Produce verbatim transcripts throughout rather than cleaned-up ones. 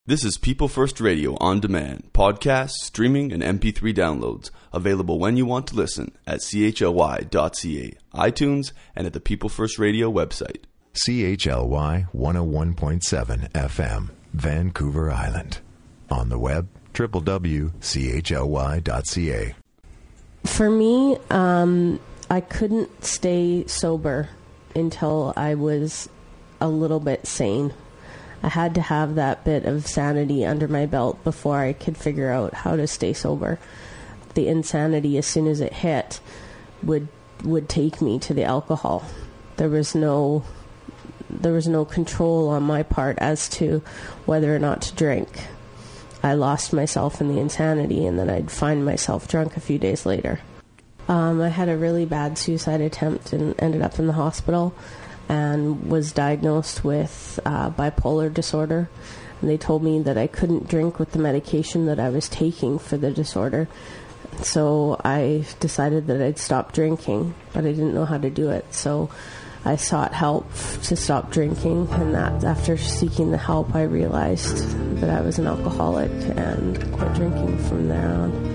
This is People First Radio on demand, podcasts, streaming, and M P three downloads, available when you want to listen at C H L Y dot C A, iTunes, and at the People First Radio website. C H L Y one oh one point seven F M, Vancouver Island. On the web, w w w dot c h l y dot c a. For me, um, I couldn't stay sober until I was a little bit sane. I had to have that bit of sanity under my belt before I could figure out how to stay sober. The insanity, as soon as it hit, would would take me to the alcohol. There was no there was no control on my part as to whether or not to drink. I lost myself in the insanity, and then I'd find myself drunk a few days later. Um, I had a really bad suicide attempt and ended up in the hospital, and was diagnosed with uh, bipolar disorder. And they told me that I couldn't drink with the medication that I was taking for the disorder. So I decided that I'd stop drinking, but I didn't know how to do it. So I sought help to stop drinking, and that after seeking the help, I realized that I was an alcoholic and quit drinking from there on.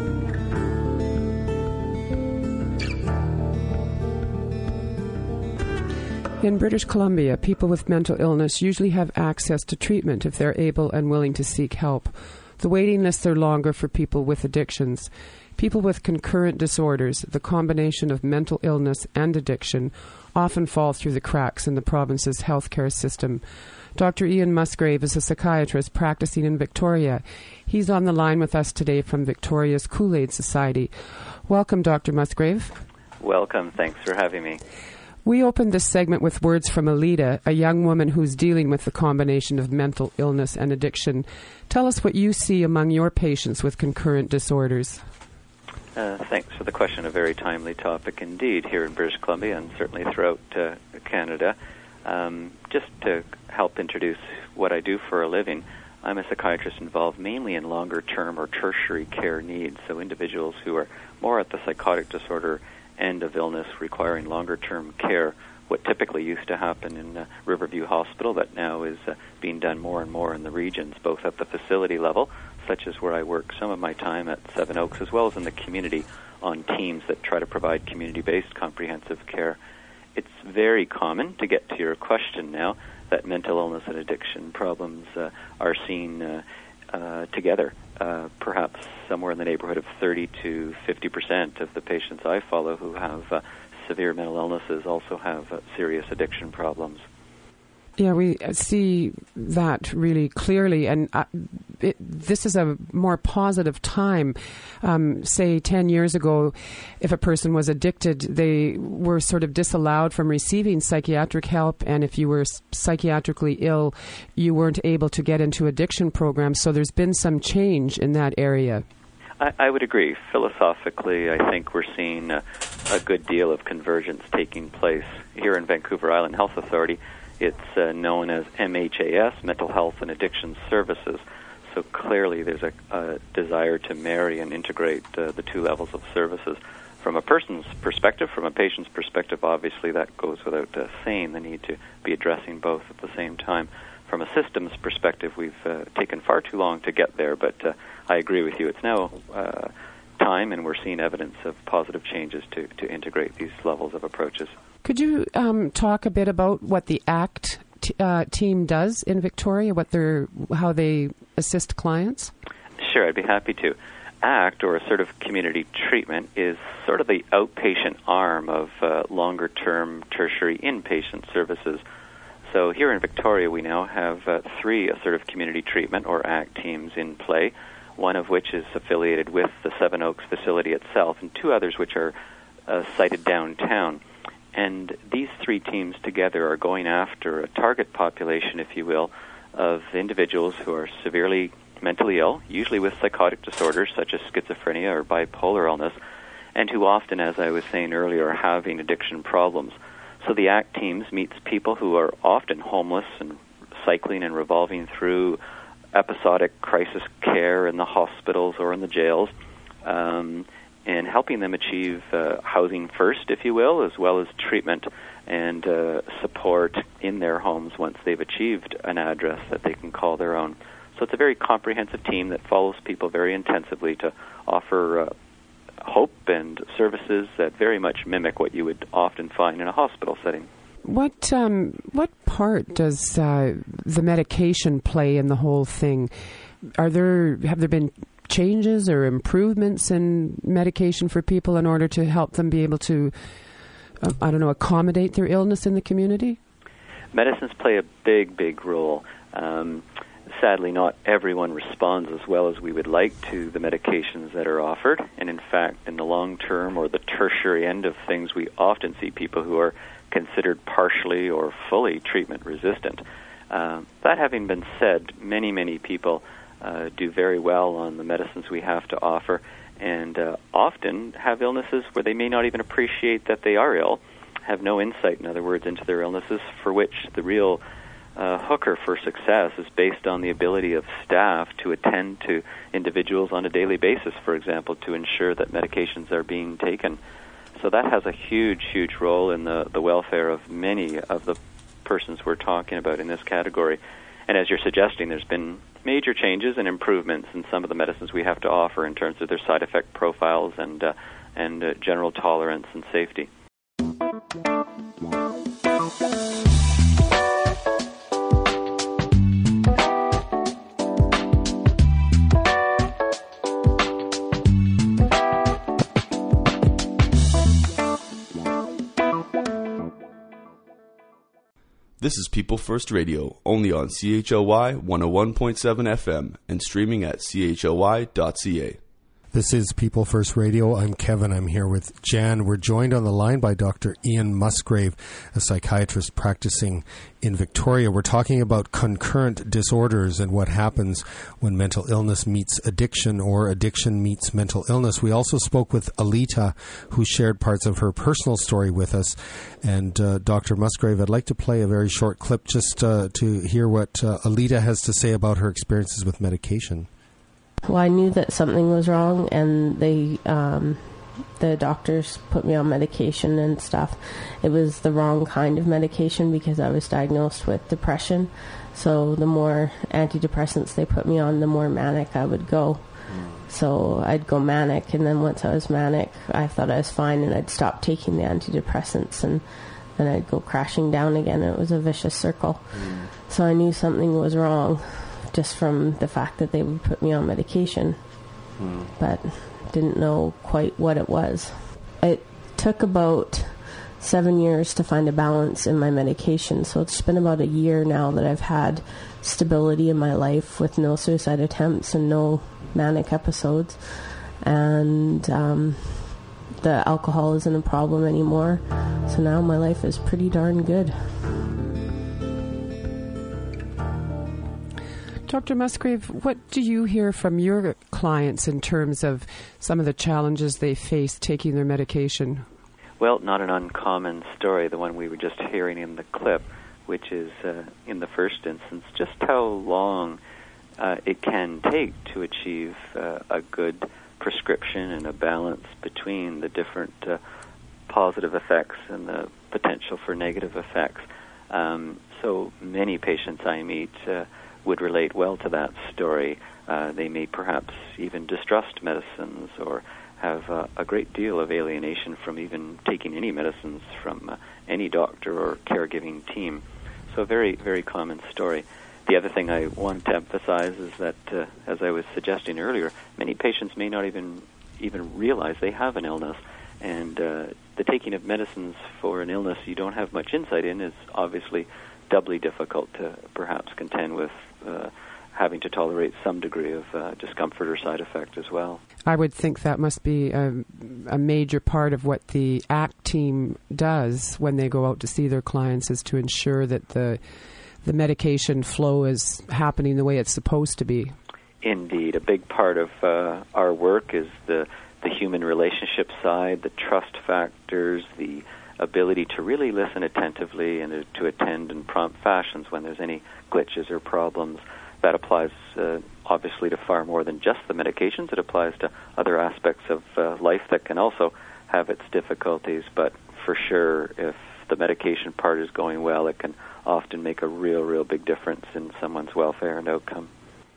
In British Columbia, people with mental illness usually have access to treatment if they're able and willing to seek help. The waiting lists are longer for people with addictions. People with concurrent disorders, the combination of mental illness and addiction, often fall through the cracks in the province's healthcare system. Doctor Ian Musgrave is a psychiatrist practicing in Victoria. He's on the line with us today from Victoria's Kool-Aid Society. Welcome, Doctor Musgrave. Welcome. Thanks for having me. We opened this segment with words from Alida, a young woman who's dealing with the combination of mental illness and addiction. Tell us what you see among your patients with concurrent disorders. Uh, thanks for the question. A very timely topic indeed here in British Columbia and certainly throughout uh, Canada. Um, just to help introduce what I do for a living, I'm a psychiatrist involved mainly in longer-term or tertiary care needs, so individuals who are more at the psychotic disorder end of illness requiring longer-term care, what typically used to happen in uh, Riverview Hospital that now is uh, being done more and more in the regions, both at the facility level, such as where I work some of my time at Seven Oaks, as well as in the community on teams that try to provide community-based comprehensive care. It's very common, to get to your question now, that mental illness and addiction problems uh, are seen uh, uh, together. Uh, perhaps somewhere in the neighborhood of thirty to fifty percent of the patients I follow who have uh, severe mental illnesses also have uh, serious addiction problems. Yeah, we see that really clearly, and uh, it, this is a more positive time. Um, say ten years ago, if a person was addicted, they were sort of disallowed from receiving psychiatric help, and if you were psychiatrically ill, you weren't able to get into addiction programs. So there's been some change in that area. I, I would agree. Philosophically, I think we're seeing a, a good deal of convergence taking place here in Vancouver Island Health Authority. It's uh, known as M H A S, Mental Health and Addiction Services. So clearly there's a, a desire to marry and integrate uh, the two levels of services. From a person's perspective, from a patient's perspective, obviously that goes without uh, saying, the need to be addressing both at the same time. From a systems perspective, we've uh, taken far too long to get there, but uh, I agree with you. It's now uh, time, and we're seeing evidence of positive changes to, to integrate these levels of approaches. Could you um, talk a bit about what the ACT t- uh, team does in Victoria, what they're, how they assist clients? Sure, I'd be happy to. ACT, or Assertive Community Treatment, is sort of the outpatient arm of uh, longer-term tertiary inpatient services. So here in Victoria, we now have uh, three Assertive Community Treatment, or ACT teams in play, one of which is affiliated with the Seven Oaks facility itself, and two others which are uh, sited downtown. And these three teams together are going after a target population, if you will, of individuals who are severely mentally ill, usually with psychotic disorders such as schizophrenia or bipolar illness, and who often, as I was saying earlier, are having addiction problems. So the ACT teams meets people who are often homeless and cycling and revolving through episodic crisis care in the hospitals or in the jails, um, and helping them achieve uh, housing first, if you will, as well as treatment and uh, support in their homes once they've achieved an address that they can call their own. So it's a very comprehensive team that follows people very intensively to offer uh, hope and services that very much mimic what you would often find in a hospital setting. What um, what part does uh, the medication play in the whole thing? Are there have there been changes or improvements in medication for people in order to help them be able to, uh, I don't know, accommodate their illness in the community? Medicines play a big, big role. Um, sadly, not everyone responds as well as we would like to the medications that are offered. And in fact, in the long term or the tertiary end of things, we often see people who are considered partially or fully treatment resistant. Uh, that having been said, many, many people uh, do very well on the medicines we have to offer, and uh, often have illnesses where they may not even appreciate that they are ill, have no insight, in other words, into their illnesses, for which the real uh, hooker for success is based on the ability of staff to attend to individuals on a daily basis, for example, to ensure that medications are being taken. So that has a huge, huge role in the, the welfare of many of the persons we're talking about in this category. And as you're suggesting, there's been major changes and improvements in some of the medicines we have to offer in terms of their side effect profiles and, uh, and uh, general tolerance and safety. This is People First Radio, only on C H O Y one oh one point seven F M and streaming at C H O Y dot C A. This is People First Radio. I'm Kevin. I'm here with Jan. We're joined on the line by Doctor Ian Musgrave, a psychiatrist practicing in Victoria. We're talking about concurrent disorders and what happens when mental illness meets addiction or addiction meets mental illness. We also spoke with Alita, who shared parts of her personal story with us. And uh, Doctor Musgrave, I'd like to play a very short clip just uh, to hear what uh, Alita has to say about her experiences with medication. Well, I knew that something was wrong, and they, um, the doctors put me on medication and stuff. It was the wrong kind of medication because I was diagnosed with depression. So the more antidepressants they put me on, the more manic I would go. So I'd go manic, and then once I was manic, I thought I was fine, and I'd stop taking the antidepressants, and then I'd go crashing down again. It was a vicious circle. Mm. So I knew something was wrong, just from the fact that they would put me on medication, hmm. but didn't know quite what it was. It took about seven years to find a balance in my medication, so it's been about a year now that I've had stability in my life with no suicide attempts and no manic episodes, and um, the alcohol isn't a problem anymore, so now my life is pretty darn good. Doctor Musgrave, what do you hear from your clients in terms of some of the challenges they face taking their medication? Well, not an uncommon story, the one we were just hearing in the clip, which is, uh, in the first instance, just how long uh, it can take to achieve uh, a good prescription and a balance between the different uh, positive effects and the potential for negative effects. Um, so many patients I meet uh, would relate well to that story. Uh, they may perhaps even distrust medicines or have uh, a great deal of alienation from even taking any medicines from uh, any doctor or caregiving team. So a very, very common story. The other thing I want to emphasize is that, uh, as I was suggesting earlier, many patients may not even even realize they have an illness, and uh, the taking of medicines for an illness you don't have much insight in is obviously doubly difficult to perhaps contend with uh, having to tolerate some degree of uh, discomfort or side effect as well. I would think that must be a, a major part of what the ACT team does when they go out to see their clients, is to ensure that the the medication flow is happening the way it's supposed to be. Indeed. A big part of uh, our work is the, the human relationship side, the trust factors, the ability to really listen attentively and to attend in prompt fashions when there's any glitches or problems. That applies uh, obviously to far more than just the medications. It applies to other aspects of uh, life that can also have its difficulties, but for sure, if the medication part is going well, it can often make a real, real big difference in someone's welfare and outcome.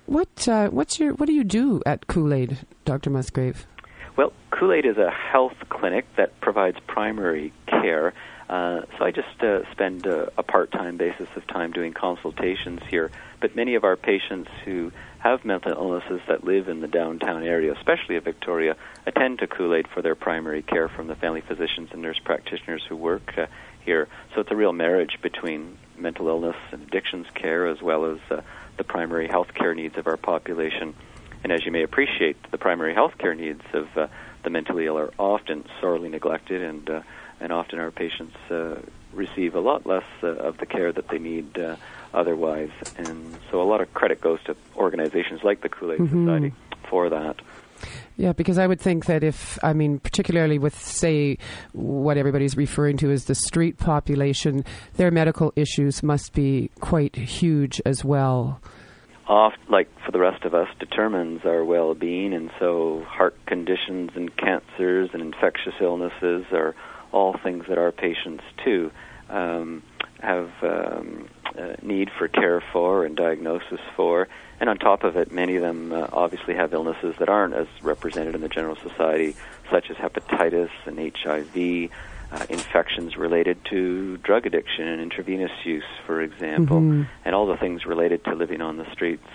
What uh, what's your what do you do at Kool-Aid, Doctor Musgrave? Well, Kool-Aid is a health clinic that provides primary care. Uh, so I just uh, spend uh, a part-time basis of time doing consultations here. But many of our patients who have mental illnesses that live in the downtown area, especially of Victoria, attend to Kool-Aid for their primary care from the family physicians and nurse practitioners who work uh, here. So it's a real marriage between mental illness and addictions care as well as uh, the primary health care needs of our population. And as you may appreciate, the primary health care needs of uh, the mentally ill are often sorely neglected, and uh, and often our patients uh, receive a lot less uh, of the care that they need uh, otherwise. And so a lot of credit goes to organizations like the Kool-Aid mm-hmm. Society for that. Yeah, because I would think that if, I mean, particularly with, say, what everybody's referring to as the street population, their medical issues must be quite huge as well. Oft, like for the rest of us, determines our well-being, and so heart conditions and cancers and infectious illnesses are all things that our patients, too, um, have um, uh, need for care for and diagnosis for. And on top of it, many of them uh, obviously have illnesses that aren't as represented in the general society, such as hepatitis and H I V, uh, infections related to drug addiction and intravenous use, for example, mm-hmm. and all the things related to living on the streets.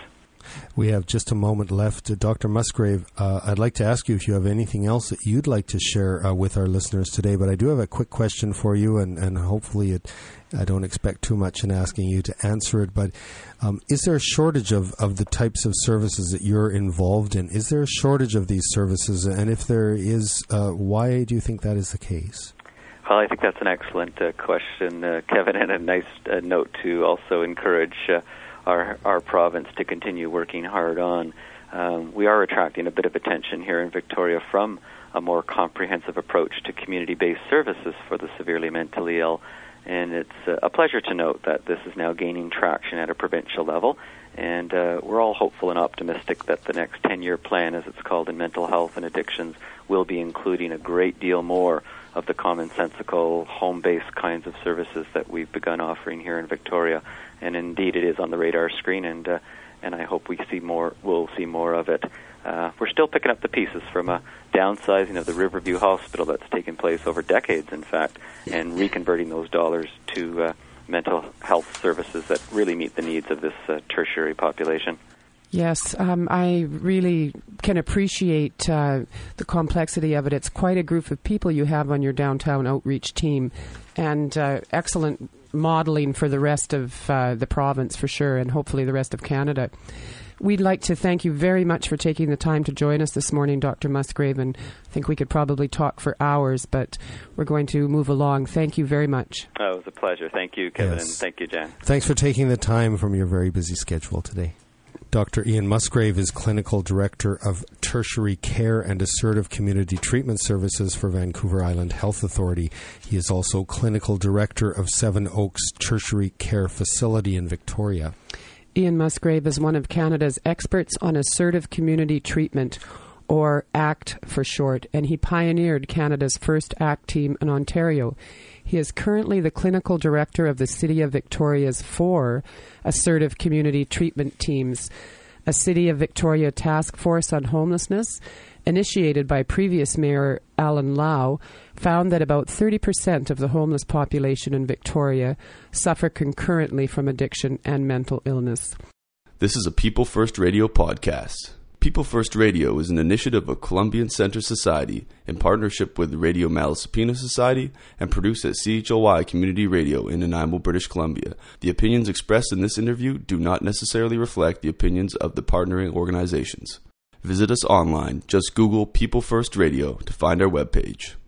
We have just a moment left. Uh, Doctor Musgrave, uh, I'd like to ask you if you have anything else that you'd like to share uh, with our listeners today, but I do have a quick question for you, and, and hopefully it, I don't expect too much in asking you to answer it, but um, is there a shortage of, of the types of services that you're involved in? Is there a shortage of these services? And if there is, uh, why do you think that is the case? Well, I think that's an excellent uh, question, uh, Kevin, and a nice uh, note to also encourage uh, our our province to continue working hard on. Um, we are attracting a bit of attention here in Victoria from a more comprehensive approach to community-based services for the severely mentally ill, and it's uh, a pleasure to note that this is now gaining traction at a provincial level, and uh, we're all hopeful and optimistic that the next ten-year plan, as it's called in mental health and addictions, will be including a great deal more of the commonsensical, home-based kinds of services that we've begun offering here in Victoria. And indeed, it is on the radar screen, and uh, and I hope we see more. We'll see more of it. Uh, we're still picking up the pieces from a downsizing of the Riverview Hospital that's taken place over decades, in fact, and reconverting those dollars to uh, mental health services that really meet the needs of this uh, tertiary population. Yes, um, I really can appreciate uh, the complexity of it. It's quite a group of people you have on your downtown outreach team, and uh, excellent modeling for the rest of uh, the province for sure, and hopefully the rest of Canada. We'd like to thank you very much for taking the time to join us this morning, Doctor Musgrave, and I think we could probably talk for hours, but we're going to move along. Thank you very much. Oh, it was a pleasure. Thank you, Kevin, yes. And thank you, Jan. Thanks for taking the time from your very busy schedule today. Doctor Ian Musgrave is Clinical Director of Tertiary Care and Assertive Community Treatment Services for Vancouver Island Health Authority. He is also Clinical Director of Seven Oaks Tertiary Care Facility in Victoria. Ian Musgrave is one of Canada's experts on assertive community treatment, or ACT for short, and he pioneered Canada's first ACT team in Ontario. He is currently the clinical director of the City of Victoria's four assertive community treatment teams, a City of Victoria task force on homelessness, initiated by previous Mayor Alan Lau, found that about thirty percent of the homeless population in Victoria suffer concurrently from addiction and mental illness. This is a People First Radio podcast. People First Radio is an initiative of Columbian Center Society in partnership with the Radio Malaspina Society and produced at C H O Y Community Radio in Nanaimo, British Columbia. The opinions expressed in this interview do not necessarily reflect the opinions of the partnering organizations. Visit us online. Just Google People First Radio to find our webpage.